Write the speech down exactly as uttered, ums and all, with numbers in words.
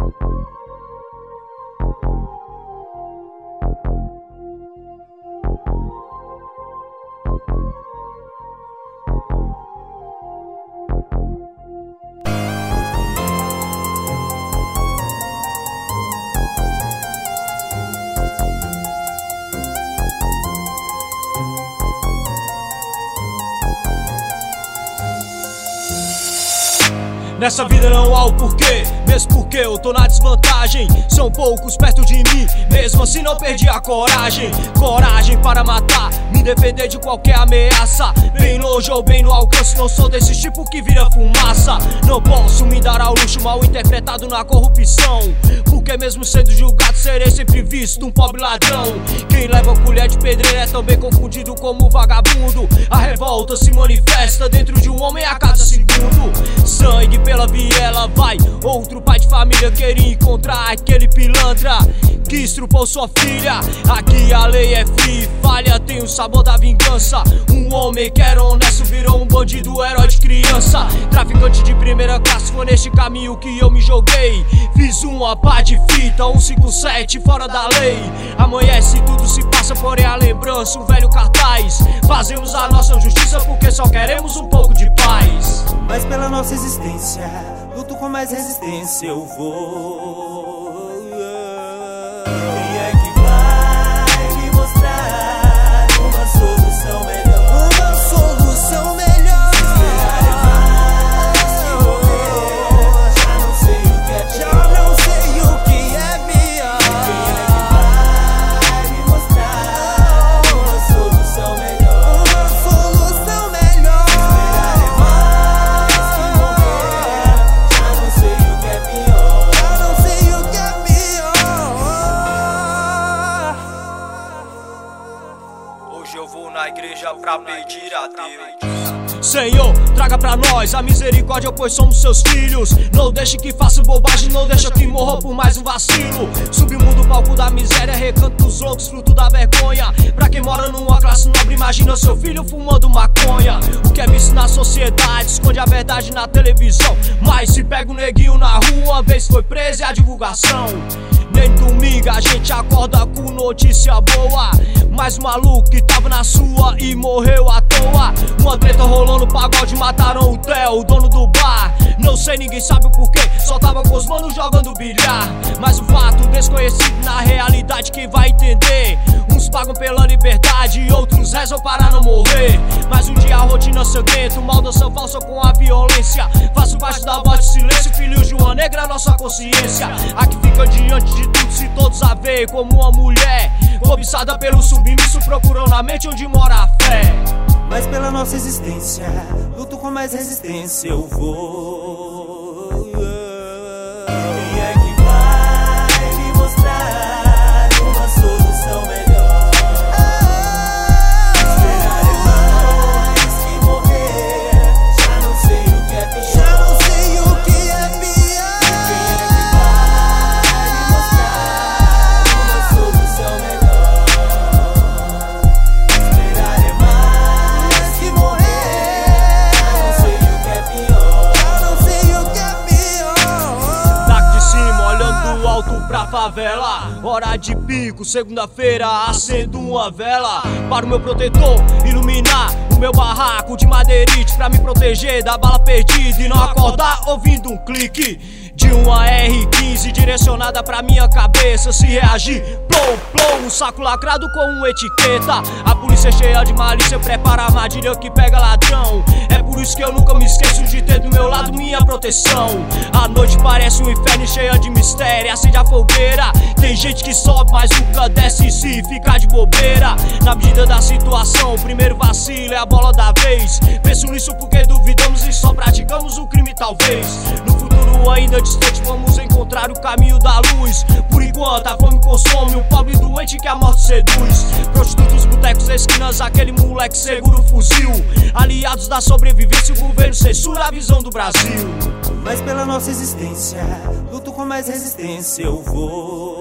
Nessa vida não há o porquê, mesmo porque eu tô na desvantagem. São poucos perto de mim, mesmo assim não perdi a coragem. Coragem para matar, me defender de qualquer ameaça. Bem longe ou bem no alcance, não sou desse tipo que vira fumaça. Não posso me dar ao luxo mal interpretado na corrupção, porque mesmo sendo julgado serei sempre visto um pobre ladrão. Quem leva colher de pedreiro é também confundido como vagabundo. A revolta se manifesta dentro de um homem a cada segundo. Sangue pela viela vai, outro pai de família queria encontrar aquele pilantra que estrupou sua filha. Aqui a lei é fria e falha, tem o sabor da vingança. Um homem que era honesto virou um bandido, herói de criança. Traficante de primeira classe, foi neste caminho que eu me joguei. Fiz uma pá de fita, um cinco sete fora da lei. Amanhece, tudo se passa, porém a lembrança, um velho cartaz. Fazemos a nossa justiça porque só queremos um pouco de paz. Mas pela nossa existência, luto com mais resistência eu vou. Quem é que vai me mostrar uma solução melhor? Uma solução melhor. Se esperar é mais que morrer. Já não sei o que é pior. Já não sei o que é pior. Quem é que vai me mostrar uma solução melhor? Uma solução melhor. Se esperar é mais que morrer. Já não sei o que é pior. Já não sei o que é pior. Hoje eu vou na igreja pra pedir a Deus: Senhor, traga pra nós a misericórdia, pois somos seus filhos. Não deixe que faça bobagem, não deixa que morra por mais um vacilo. Submundo, palco da miséria, recanto dos loucos, fruto da vergonha. Pra quem mora numa classe nobre, imagina seu filho fumando maconha. O que é visto na sociedade, esconde a verdade na televisão. Mas se pega um neguinho na rua, uma vez foi preso e a divulgação. Nem domingo a gente acorda com notícia boa. Mais um maluco que tava na sua e morreu à toa. Uma treta rolou no pagode, mataram o Theo, o dono do bar. Não sei, ninguém sabe o porquê, só tava com os manos jogando bilhar. Mas o fato desconhecido na realidade quem vai entender. Uns pagam pela liberdade e outros rezam para não morrer. Mas um dia a rotina sangrenta, uma dança falsa com a violência. Faço baixo da voz de silêncio, filhos de uma negra, nossa consciência. A que fica diante de tudo se todos a veem como uma mulher cobiçada pelo submisso, procurando na mente onde mora a fé. Mas pela nossa existência, luto com mais resistência eu vou. Quem é que vai me mostrar uma solução melhor? Esperar é mais que morrer. Já não sei o que é pior. Já não sei o que é pior. Quem é que vai me mostrar uma solução melhor? Esperar é mais que morrer. Já não sei o que é pior. Já não sei o que é pior. Daqui de cima, olhando do alto pra favela. Hora de pico, segunda-feira, acendo uma vela para o meu protetor iluminar o meu barraco de madeirite, pra me proteger da bala perdida e não acordar ouvindo um clique de uma R quinze direcionada pra minha cabeça. Se reagir, plom, plom, um saco lacrado com uma etiqueta. A polícia cheia de malícia prepara a armadilha que pega ladrão. É por isso que eu nunca me esqueço de ter do meu lado minha proteção. A noite parece um inferno cheia de mistério, acende a fogueira. Tem gente que sobe, mas nunca desce se ficar de bobeira. Na medida da situação, o primeiro vacilo é a bola da vez. Penso nisso porque duvidamos e só praticamos o crime talvez. No futuro ainda distante vamos encontrar o caminho da luz. Por enquanto a fome consome o pobre doente que a morte seduz. Prostitutos, botecos, esquinas, aquele moleque segura o fuzil. Aliados da sobrevivência, o governo censura a visão do Brasil. Mas pela nossa existência, luto com mais resistência eu vou.